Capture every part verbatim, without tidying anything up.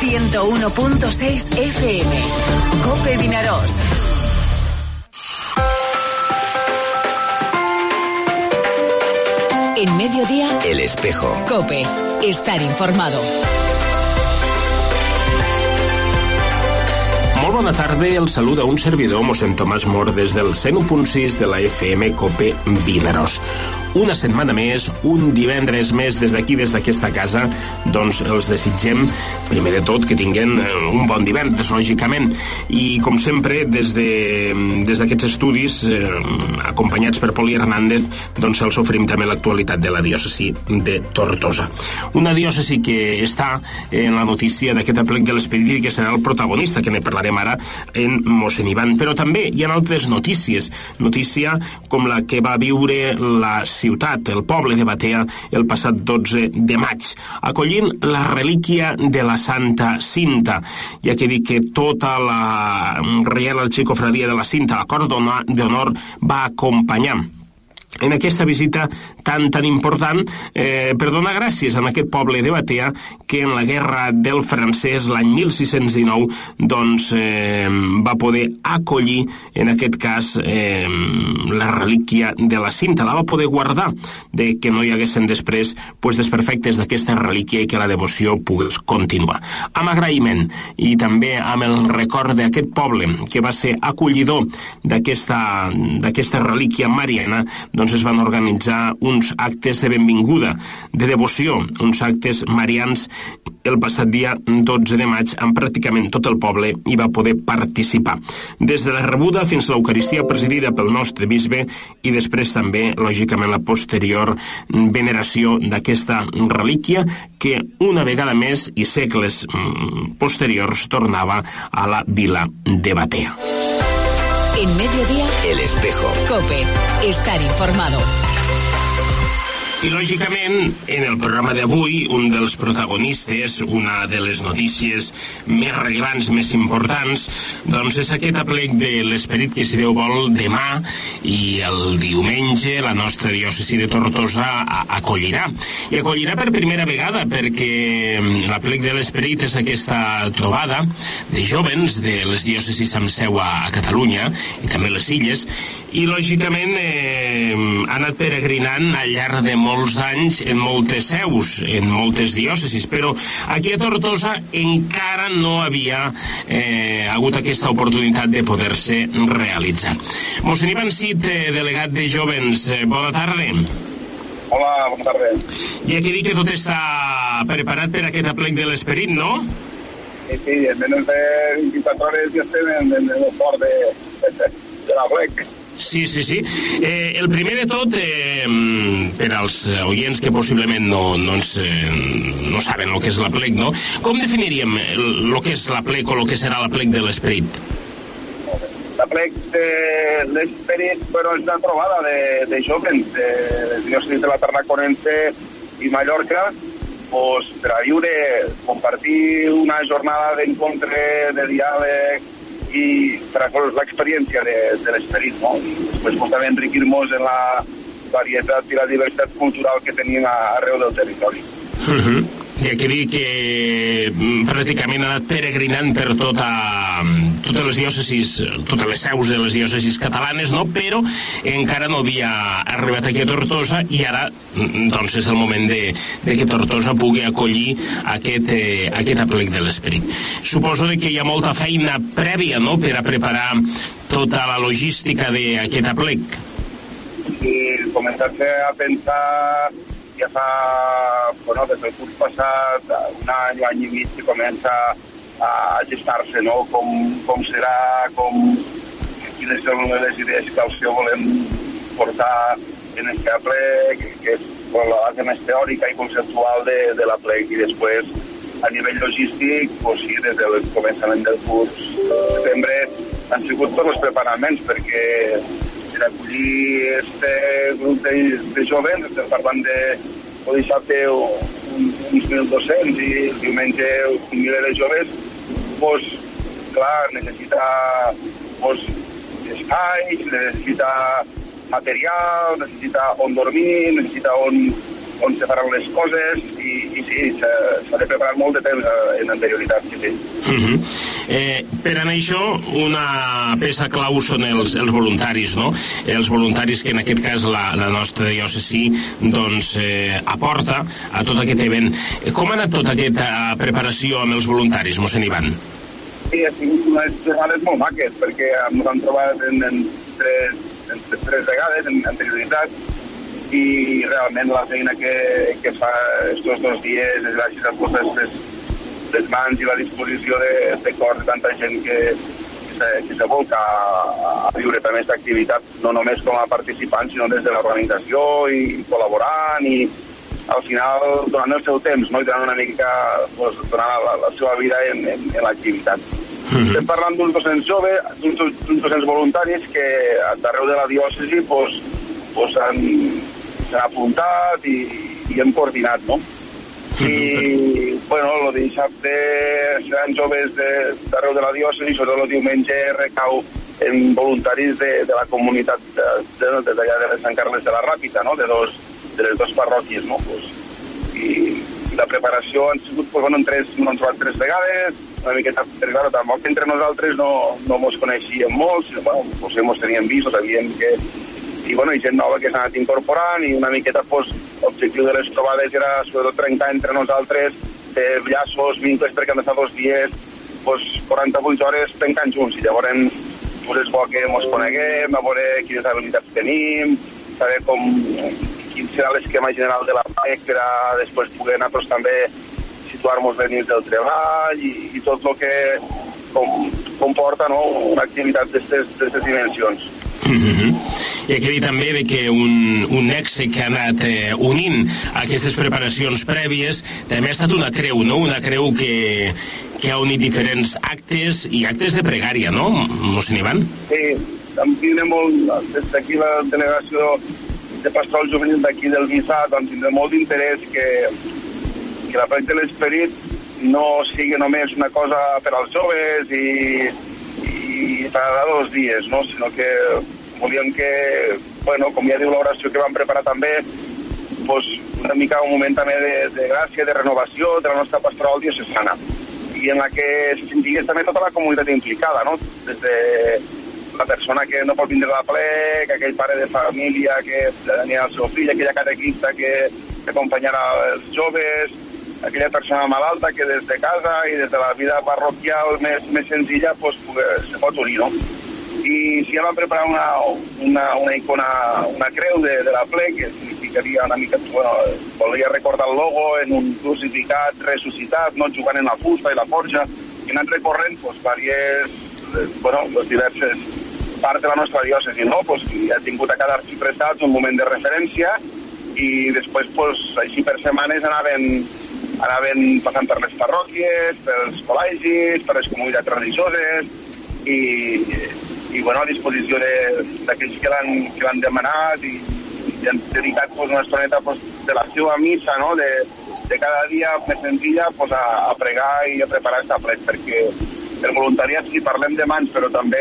ciento uno punto seis F M. COPE Vinaròs. En mediodía, El Espejo. COPE. Estar informado. Molt bona tarda, el saluda un servidor, mossèn Tomàs Mor, des del cent u punt sis de la F M COPE Vinaròs. Una setmana més, un divendres més des d'aquí, des d'aquesta casa, doncs els desitgem, primer de tot, que tinguen un bon divendres, lògicament. I, com sempre, des de, des d'aquests estudis, eh, acompanyats per Poli Hernández, doncs els oferim també l'actualitat de la diòcesi de Tortosa. Una diòcesi que està en la notícia d'aquest aplec de l'Esperit i que serà el protagonista, que ne parlarem ara en mossèn Ivan. Però també hi ha altres notícies. Notícia com la que va viure la ciutat, el poble de Batea, el passat dotze de maig, acollint la relíquia de la Santa Cinta. Ja que dic que tota la Reial Arxicofradia de la Cinta, la Cort d'Honor, va acompanyar en aquesta visita tan tan important eh, per donar gràcies a aquest poble de Batea que en la guerra del francès l'any mil sis-cents dinou doncs eh, va poder acollir en aquest cas eh, la relíquia de la Cinta, la va poder guardar de que no hi haguessin després pues, desperfectes d'aquesta relíquia i que la devoció pogués continuar. Amb agraïment i també amb el record d'aquest poble que va ser acollidor d'aquesta d'aquesta relíquia mariana, doncs es van organitzar uns actes de benvinguda, de devoció, uns actes marians el passat dia dotze de maig, amb pràcticament tot el poble hi va poder participar. Des de la rebuda fins a l'Eucaristia presidida pel nostre bisbe i després també, lògicament, la posterior veneració d'aquesta relíquia que una vegada més i segles posteriors tornava a la vila de Batea. En mediodía, El Espejo. COPE. Estar informado. I, lògicament, en el programa d'avui, un dels protagonistes, una de les notícies més rellevants, més importants, doncs és aquest aplec de l'Esperit que, si Déu vol, demà i el diumenge la nostra diòcesi de Tortosa acollirà. I acollirà per primera vegada perquè l'aplec de l'Esperit és aquesta trobada de jovens de les diòcesis amb seu a Catalunya i també les Illes, i lògicament eh, ha anat peregrinant al llarg de molts anys en moltes seus, en moltes diòcesis, però aquí a Tortosa encara no havia eh, hagut aquesta oportunitat de poder-se realitzar. Mossèn Ivan Cid, eh, delegat de Jóvens, eh, bona tarda. Hola, bona tarda. I aquí dic que tot està preparat per aquest aplec de l'Esperit, no? Sí, sí, en menys de vint-i-quatre hores ja estem en, en el port de, de, de l'aplec. Sí, sí, sí. Eh, el primer de tot, eh, per als oients que possiblement no, no, ens, eh, no saben el que és l'aplec, no? Com definiríem el que és l'aplec o el que serà l'aplec de l'Esperit? L'aplec de l'Esperit, però és una trobada de, de jovens de, de diòcesis de la Tarraconense i Mallorca, pues, per a viure, compartir una jornada d'encontre, de diàleg, i per a l'experiència de, de l'Esperit, no? I després pues, també enriquir-nos en la varietat i la diversitat cultural que tenim arreu del territori. Uh-huh. I aquí dir que pràcticament ha anat peregrinant per tota, totes les diòcesis, totes les seus de les diòcesis catalanes, no? Però encara no havia arribat aquí a Tortosa i ara doncs és el moment de, de que Tortosa pugui acollir aquest, eh, aquest aplec de l'Esperit. Suposo que hi ha molta feina prèvia, no?, per a preparar tota la logística d'aquest aplec. Sí, començar-se a pensar ja fa, bueno, des del curs passat, un any, any i mig, que comença a gestar-se, no?, com, com serà, com, quines són les idees que al seu volem portar en aquest aplec, que és bueno, la base més teòrica i conceptual de, de l'aplec, i després, a nivell logístic, pues sí, des del començament del curs de setembre han sigut tots els preparaments, perquè per acollir aquest grup de, de jovens, estem parlant de el dissabte un, uns mil dos-cents i el diumenge un miler de joves, doncs, clar, necessita doncs, espais, necessita material, necessita on dormir, necessita on on se faran les coses, i, i sí, s'ha de preparar molt de temps en anterioritat, sí, sí. Uh-huh. eh, per anar això, una peça clau són els, els voluntaris, no? Els voluntaris que en aquest cas la, la nostra diòcesi doncs eh, aporta a tot aquest event. Com ha anat tota aquesta preparació amb els voluntaris, mossèn Ivan? Sí, ha sigut unes jornades molt maques, perquè ens han trobat en, en, tres, en tres vegades en anterioritat, i realment la feina que, que fa estos dos dies és gràcies a totes les, les mans i la disposició de, de cor de tanta gent que, que, se, que se volca a, a viure també aquesta activitat, no només com a participant, sinó des de l'organització i, i col·laborant, i al final donant el seu temps, no? I donant una mica, pues, donant la, la seva vida en, en, en l'activitat. Mm-hmm. Estem parlant d'uns dos-cents joves, d'uns dos-cents voluntaris que d'arreu de la diòcesi pues, pues han s'han apuntat i, i hem coordinat, no? I, bueno, el dissabte seran joves d'arreu de, de la diòcesi, sobretot el diumenge recau en voluntaris de, de la comunitat de, de, de, d'allà de Sant Carles de la Ràpita, no? De, dos, de les dues parròquies, no? Pues, i, i la preparació han sigut, pues, bueno, en tres, no han trobat tres vegades, una miqueta, però clar, tampoc entre nosaltres no, no mos coneixíem molt, sinó, bueno, pues, mos teníem vist, o sabíem que i bueno, hi gent nova que s'ha anat incorporant, i una miqueta pues, l'objectiu de les trobades era sobretot trencar entre nosaltres eh, llaços, vincles, perquè han d'estar dos dies pues, quaranta-vuit hores trencant junts, i llavors pues, és bo que ens coneguem, a veure quines habilitats tenim, saber com, quin serà l'esquema general de la P E C per a després poder anar pues, també situar-nos dins del treball i, i tot el que com, comporta no, una activitat d'aquestes dimensions. Mm-hmm. I aquí dir també de que un, un nexe que ha anat eh, unint aquestes preparacions prèvies també ha estat una creu, no? Una creu que, que ha unit diferents actes i actes de pregària, no, mossèn Ivan? Sí, em tindré molt, des d'aquí la delegació de Pastoral Juvenil d'aquí del Visat, em tindré molt d'interès que, que la pràctica de l'esperit no sigui només una cosa per als joves i, i per a dos dies, no? Sinó que volíem que, bueno, com ja diu l'oració que vam preparar també, pues, una mica un moment també de, de gràcia, de renovació de la nostra pastoral diocesana, i en la que se sentigués també tota la comunitat implicada, no? Des de la persona que no pot vindre a la plec, aquell pare de família que tenia el seu fill, aquella catequista que acompanyarà els joves, aquella persona malalta que des de casa i des de la vida parroquial més, més senzilla pues, se pot unir, no? I si ja vam preparar una, una, una icona, una creu de, de la ple, que significaria una mica, bueno, volia recordar el logo en un crucificat ressuscitat, no, jugant en la fusta i la forja, i anant recorrent pues, diverses, bueno, les diverses parts de la nostra diòcesi, no? Pues, i ha tingut a cada arxiprestat un moment de referència, i després, pues, així per setmanes anaven, anaven passant per les parròquies, pels col·legis, per les comunitats religioses, i, i bueno, a disposició d'aquells que l'han que l'han demanat i, i han dedicat pues, una estoneta pues, de la seva missa, no? de, de cada dia més senzilla pues, a, a pregar i a preparar aquesta plec, perquè el voluntariat, si parlem de mans, però també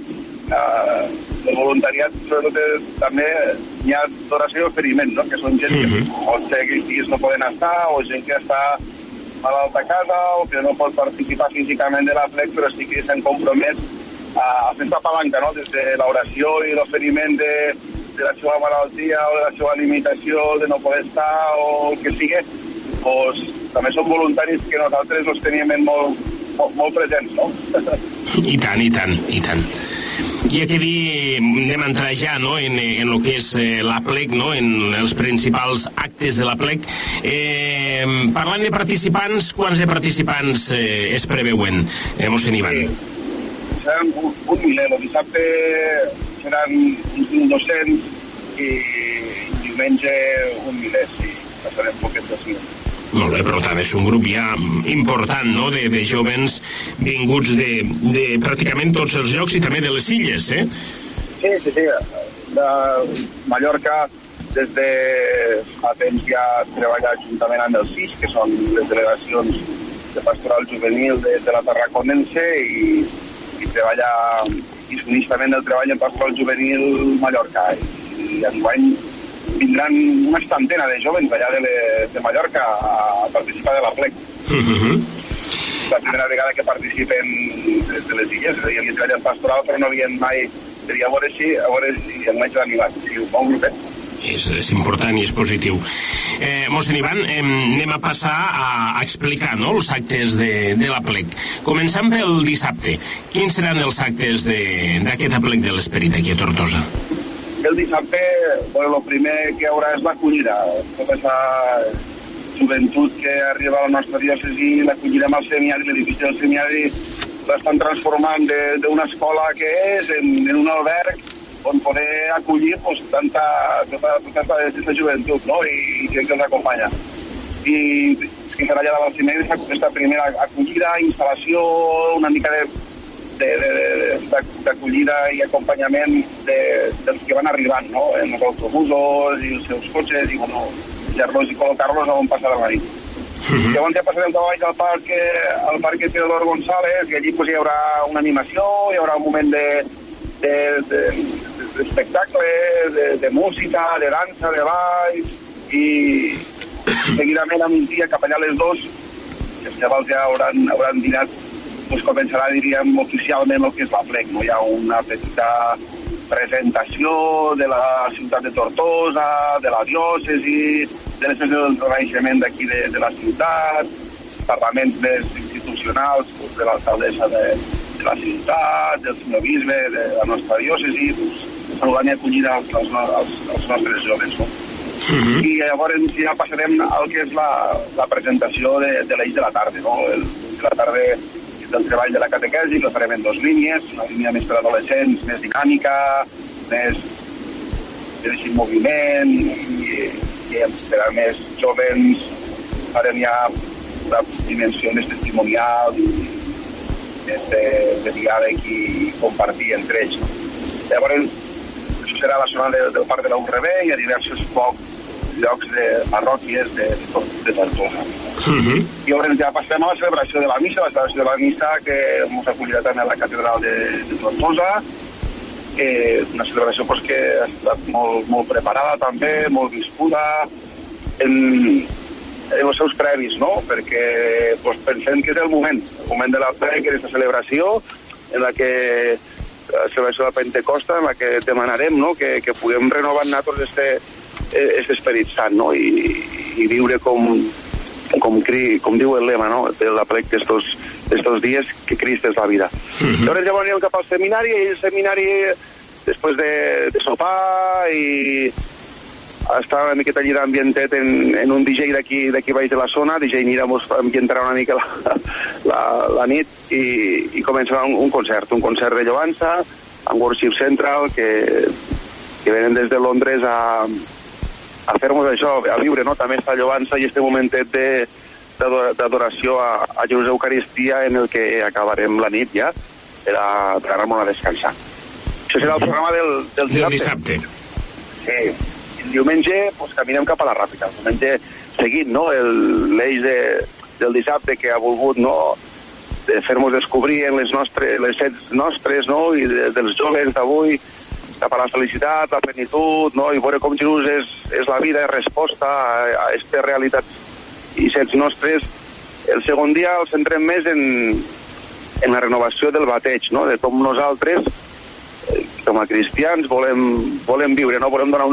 eh, el voluntariat sobretot també hi ha d'oració i oferiment, no? Que són gent que pot ser que aquells dies no poden estar, o gent que està malalt a casa o que no pot participar físicament de la plec, però sí que s'han compromès a fer aquesta palanca, no? Des de l'oració i l'oferiment de, de la seva malaltia o de la seva limitació de no poder estar o el que sigui, pues, també són voluntaris que nosaltres els teníem molt, molt, molt presents, no? I tant, i tant, i tant. I aquí dir, anem a entrar ja no, en, en el que és eh, la plec, no, en els principals actes de la plec. Eh, parlant de participants, quants de participants eh, es preveuen, eh, mossèn Ivan? Sí. Seran un, un miler, el dissabte seran uns mil dos-cents i diumenge un miler, sí, passarem poquets dos mil. Molt bé, per tant, és un grup ja important, no?, de, de jovens vinguts de, de pràcticament tots els llocs i també de les illes, eh? Sí, sí, sí. De Mallorca, des de fa temps ja treballa juntament amb els sis, que són les delegacions de pastoral juvenil de, de la Tarraconense, i, i treballa, i s'uneix també el treball en pastoral juvenil Mallorca. I, i enguany vindran una estantena de jovens allà de, le, de Mallorca a participar de la plec. Uh-huh. La primera vegada que participen des de les illes, és a dir, havien treballat pastoral, però no havien mai... Seria a veure si, a veure si el maig d'animat, si un bon grupet. És, és important i és positiu. Eh, mossèn Ivan, eh, anem a passar a, a explicar, no?, els actes de, de la plec. Començant pel dissabte. Quins seran els actes d'aquest aplec de l'Esperit aquí a Tortosa? El dissabte, bueno, el primer que hi haurà és l'acollida. Tota aquesta joventut que arriba a la nostra diòcesi l'acollirem al seminari, l'edifici del seminari l'estan transformant d'una escola que és en, en un alberg on poder acollir pues, tanta, tota, tota aquesta joventut, no?, i, i gent que els acompanya. I fins allà davant del seminari aquesta primera acollida, instal·lació, una mica de d'acollida i acompanyament de, dels que van arribant, no?, en els autobusos i els seus cotxes, i bueno, deixar-los i col·locar-los on passarà la nit. Uh-huh. Llavors ja passarem cap baix al parc, al parc Teodor González, i allí pues, hi haurà una animació, hi haurà un moment de, de, de, de espectacle, de, de música, de dansa, de ball, i seguidament a migdia, cap allà a les dos, que els xavals ja hauran, hauran dinat, pues, començarà, diríem, oficialment el que és la plec, no? Hi ha una petita presentació de la ciutat de Tortosa, de la diòcesi, de l'expressió del renaixement d'aquí de, de la ciutat, parlaments més institucionals pues, de l'alcaldessa de, de la ciutat, del senyor bisbe, de la nostra diòcesi, pues, saludant i acollint els, els, els, els nostres joves. No? Uh-huh. I llavors ja passarem al que és la, la presentació de, de l'eix de la tarda. No? El, de la tarda del treball de la catequesi, que farem en dues línies, una línia més per adolescents, més dinàmica, més de deixar moviment, i, i per a més jovens farem ja una dimensió més testimonial i més de, de diàleg i compartir entre ells. Llavors, això serà a la zona de, del Parc de la U R B, i a diversos pocs llocs de parròquies de, de, de Tortosa. Uh-huh. I llavors ja passem a la celebració de la missa, la celebració de la missa que ens acollirà també a la catedral de, de Tortosa, que una celebració pues, que ha estat molt, molt preparada també, molt viscuda, en, en els seus previs, no? Perquè pues, pensem que és el moment, el moment de la plec, que és la celebració, en la que la celebració de la Pentecosta, en la que demanarem, no?, que, que puguem renovar nosaltres este aquest esperit sant, no?, i, i viure com, com, cri, com diu el lema, no?, de la plec d'estos, d'estos dies, que Crist és la vida. Uh-huh. Llavors ja anirem cap al seminari, i el seminari, després de, de sopar i estar una miqueta allà ambientat en, en un D J d'aquí d'aquí baix de la zona, D J Nira mos ambientarà una mica la, la, la nit, i, i començarà un, un concert, un concert de lloança, amb Worship Central, que, que venen des de Londres a a fer-nos això, a viure, no?, també esta lloança i este momentet de, d'adoració a, a Jesús Eucaristia, en el que acabarem la nit ja per a, per anar-nos a descansar. Això serà el programa del, del dissabte. Sí. El diumenge pues, caminem cap a la Ràpita. El diumenge seguint, no?, l'eix de, del dissabte, que ha volgut, no?, de fer-nos descobrir en les nostres, les sets nostres, no?, i de, dels joves d'avui, cap a la felicitat, la plenitud, no?, i veure com Jesús és, és la vida, és resposta a, a aquestes realitats i sets nostres. El segon dia el centrem més en, en la renovació del bateig, no?, de com nosaltres, eh, com a cristians, volem, volem viure, no volem donar un...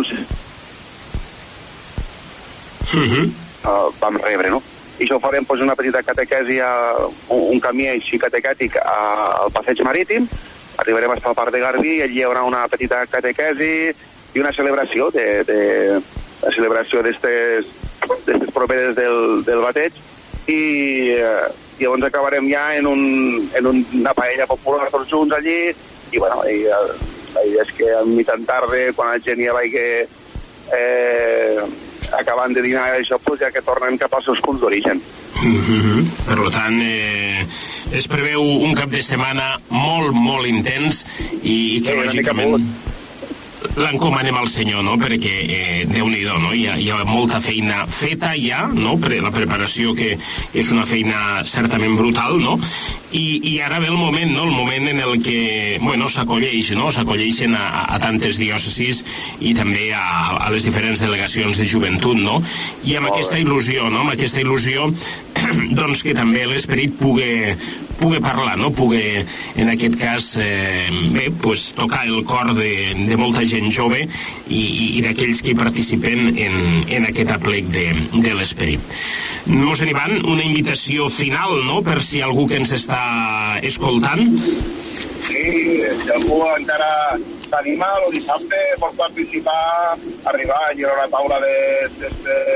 Uh-huh. Uh, vam rebre, no? I això farem pues, una petita catequesi, a, un, un camí així catequètic a, al passeig marítim. Arribarem fins al Parc de Garbí, i allí hi haurà una petita catequesi i una celebració de, de la celebració d'estes properes del, del bateig, i eh, llavors acabarem ja en, un, en un, una paella popular tots junts allí, i bueno, i, el, la idea és que a mitjan tarda, quan la gent ja vagi eh, acabant de dinar això, pues ja que tornen cap als seus punts d'origen. Mm-hmm. Per tant, eh, es preveu un cap de setmana molt, molt intens, i, i que sí, lògicament l'encomanem al Senyor, no?, perquè eh, Déu-n'hi-do, no?, hi ha, hi ha molta feina feta ja, no?, per la preparació, que és una feina certament brutal, no?, I, i ara ve el moment, no? El moment en el que, bueno, s'acolleix, no? S'acolleixen a, a tantes diòcesis i també a, a les diferents delegacions de joventut, no? I amb aquesta il·lusió, no? Amb aquesta il·lusió, doncs que també l'esperit pugui, pugui parlar, no? Pugui, en aquest cas, eh, bé, pues, tocar el cor de, de molta gent jove i, i, i d'aquells que participen en, en aquest aplec de, de l'esperit. Mossèn Ivan, una invitació final, no?, per si algú que ens està escoltant. Sí, si algú encara s'anima, el dissabte pot participar, arribar a lliurar una taula de, de,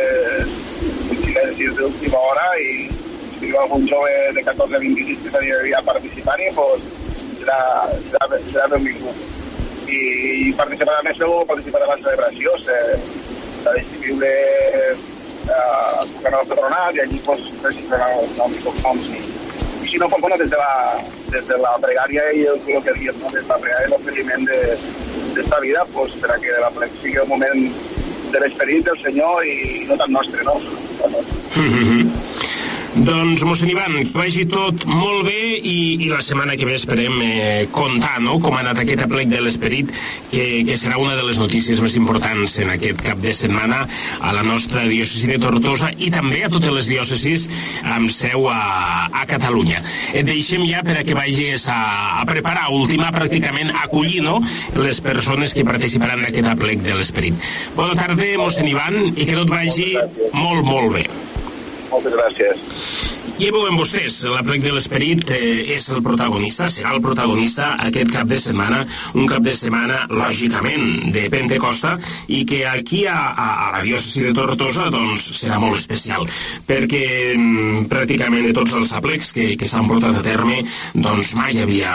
de silencis d'última hora i si hi ha algun jove de catorze a vint-i-sis que s'aniria a participar-hi, doncs serà, serà, serà benvingut. I, i participarà més segur, participarà a la celebració, s'ha de viure eh, el canal patronat i allí pues, registrarà els noms i cognoms. I si no, pues, bueno, des de la, des de la pregària i el, el que diem, no? Des de la pregària i l'oferiment d'esta de, vida, pues, per a que la plec sigui el moment de l'esperit del Senyor i no tan nostre, no? Mm-hmm. Doncs, mossèn Ivan, que vagi tot molt bé i, i la setmana que ve esperem eh, comptar, no?, com ha anat aquest aplec de l'esperit, que, que serà una de les notícies més importants en aquest cap de setmana a la nostra diòcesi de Tortosa i també a totes les diòcesis amb seu a, a Catalunya. Et deixem ja per a que vagis a, a preparar, a ultimar pràcticament, a acollir, no?, les persones que participaran d'aquest aplec de l'esperit. Bona tarda, mossèn Ivan, i que tot vagi molt, molt bé. Moltes gràcies. Ja veuen vostès, l'aplec de l'esperit eh, és el protagonista, serà el protagonista aquest cap de setmana, un cap de setmana, lògicament, de Pentecosta, i que aquí a, a, a la diòcesi de Tortosa doncs, serà molt especial, perquè mm, pràcticament de tots els aplecs que, que s'han portat a terme, doncs mai havia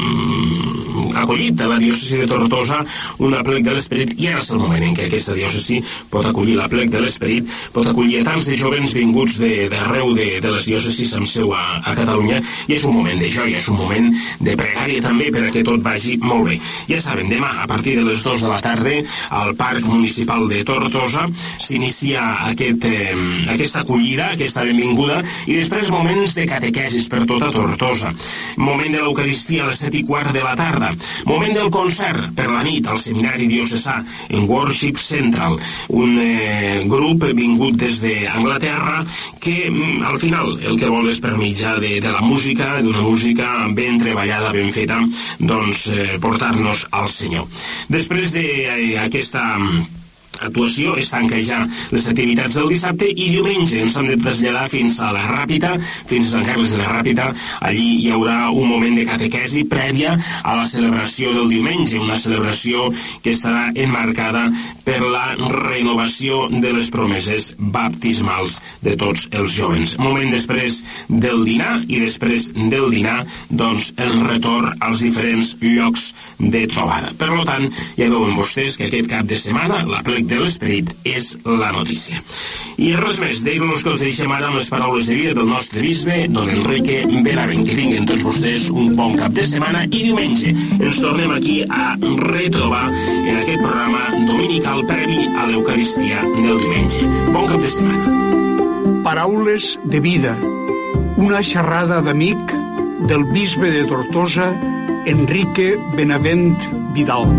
mm, acollit a la diòcesi de Tortosa un aplec de l'esperit, i ara és el moment en què aquesta diòcesi pot acollir l'aplec de l'esperit, pot acollir a tants de jovens vinguts d'arreu de, de les diòcesis amb seu a, a Catalunya, i és un moment de joia, és un moment de pregària també per a que tot vagi molt bé. Ja saben, demà a partir de les dues de la tarda al Parc Municipal de Tortosa s'inicia aquest, eh, aquesta acollida, aquesta benvinguda, i després moments de catequesis per tota Tortosa, moment de l'Eucaristia a les set i quart de la tarda, moment del concert per la nit al Seminari Diocesà en Worship Central, un eh, grup vingut des d'Anglaterra que al final el que vol és per mitjà de, de la música, d'una música ben treballada, ben feta, doncs eh, portar-nos al Senyor. Després d'aquesta eh, actuació es tanca ja les activitats del dissabte i diumenge ens hem de traslladar fins a la Ràpita, fins a Sant Carles de la Ràpita. Allí hi haurà un moment de catequesi prèvia a la celebració del diumenge, una celebració que estarà enmarcada per la renovació de les promeses baptismals de tots els jovens. Moment després del dinar i després del dinar, doncs, el retorn als diferents llocs de trobada. Per tant, ja veuen vostès que aquest cap de setmana la plec de l'esperit és la notícia. I res més, dir-nos que els deixem ara amb les paraules de vida del nostre bisbe, don Enrique Benavent. Que tinguin tots vostès un bon cap de setmana i diumenge ens tornem aquí a retrobar en aquest programa dominical previ a l'Eucaristia del diumenge. Bon cap de setmana. Paraules de vida. Una xerrada d'amic del bisbe de Tortosa, Enrique Benavent Vidal.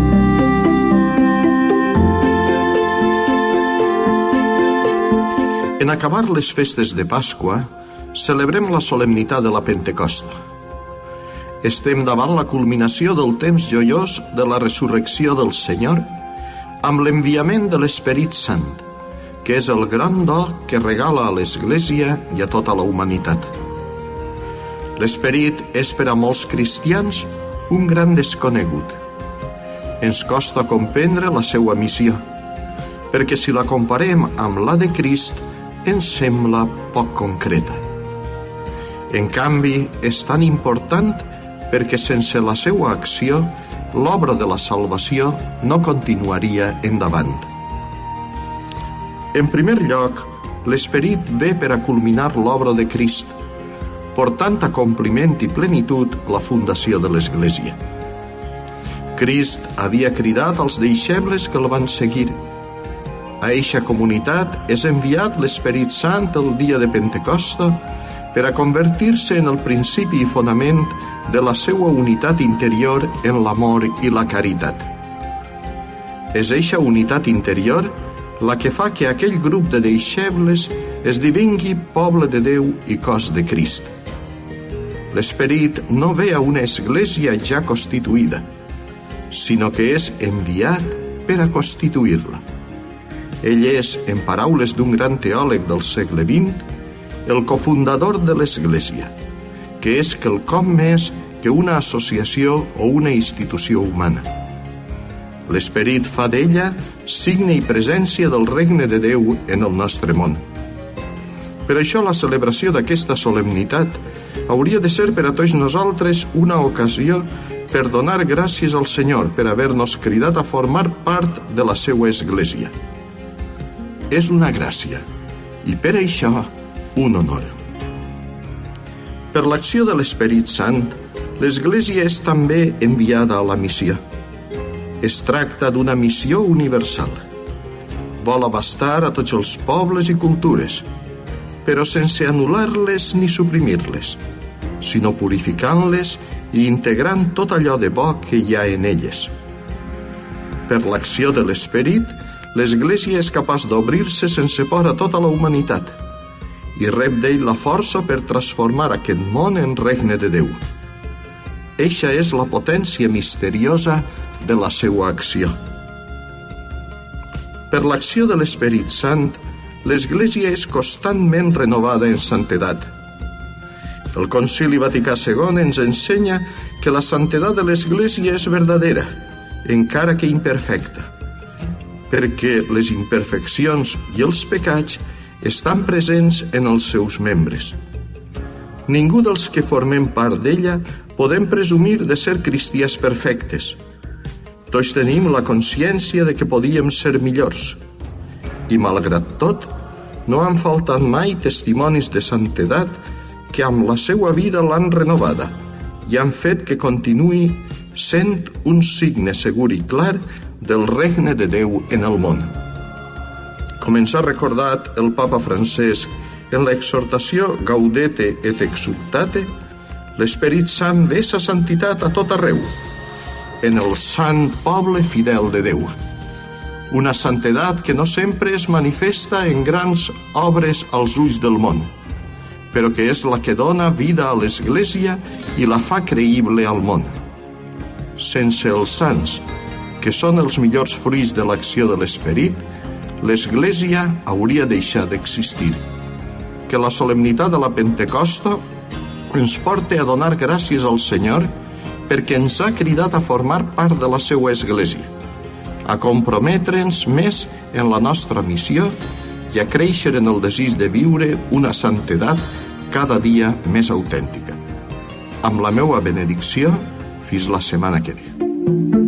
En acabar les festes de Pasqua, celebrem la solemnitat de la Pentecosta. Estem davant la culminació del temps joiós de la resurrecció del Senyor amb l'enviament de l'Esperit Sant, que és el gran do que regala a l'Església i a tota la humanitat. L'Esperit és per a molts cristians un gran desconegut. Ens costa comprendre la seva missió, perquè si la comparem amb la de Crist, ens sembla poc concreta. En canvi, és tan important perquè sense la seva acció, l'obra de la salvació no continuaria endavant. En primer lloc, l'Esperit ve per a culminar l'obra de Crist, portant a compliment i plenitud la fundació de l'Església. Crist havia cridat als deixebles que el van seguir. A eixa comunitat és enviat l'Esperit Sant el dia de Pentecosta per a convertir-se en el principi i fonament de la seva unitat interior en l'amor i la caritat. És eixa unitat interior la que fa que aquell grup de deixebles esdevingui poble de Déu i cos de Crist. L'esperit no ve a una església ja constituïda, sinó que és enviat per a constituir-la. Ell és, en paraules d'un gran teòleg del segle vint, el cofundador de l'Església, que és quelcom més que una associació o una institució humana. L'esperit fa d'ella signe i presència del regne de Déu en el nostre món. Per això la celebració d'aquesta solemnitat hauria de ser per a tots nosaltres una ocasió per donar gràcies al Senyor per haver-nos cridat a formar part de la seva Església. És una gràcia i per això un honor. Per l'acció de l'Esperit Sant, l'Església és també enviada a la missió. Es tracta d'una missió universal. Vol abastar a tots els pobles i cultures, però sense anul·lar-les ni suprimir-les, sinó purificant-les i integrant tot allò de bo que hi ha en elles. Per l'acció de l'Esperit, l'Església és capaç d'obrir-se sense por a tota la humanitat i rep d'ell la força per transformar aquest món en regne de Déu. Eixa és la potència misteriosa de la seva acció. Per l'acció de l'Esperit Sant, l'Església és constantment renovada en santedat. El Concili Vaticà segon ens ensenya que la santedat de l'Església és verdadera, encara que imperfecta, perquè les imperfeccions i els pecats estan presents en els seus membres. Ningú dels que formem part d'ella podem presumir de ser cristians perfectes. Tots tenim la consciència de que podíem ser millors. I, malgrat tot, no han faltat mai testimonis de santedat que amb la seva vida l'han renovada i han fet que continuï sent un signe segur i clar del regne de Déu en el món. Com ens ha recordat el papa Francesc en l'exhortació Gaudete et Exsultate, l'Esperit Sant vessa santitat a tot arreu, en el sant poble fidel de Déu. Una santedat que no sempre es manifesta en grans obres als ulls del món, però que és la que dona vida a l'Església i la fa creïble al món. Sense els sants, que són els millors fruits de l'acció de l'Esperit, l'Església hauria deixat d'existir. Que la solemnitat de la Pentecosta ens porta a donar gràcies al Senyor perquè ens ha cridat a formar part de la seva Església, a comprometre'ns més en la nostra missió i a créixer en el desig de viure una santedat cada dia més autèntica. Amb la meua benedicció, fins la setmana que ve.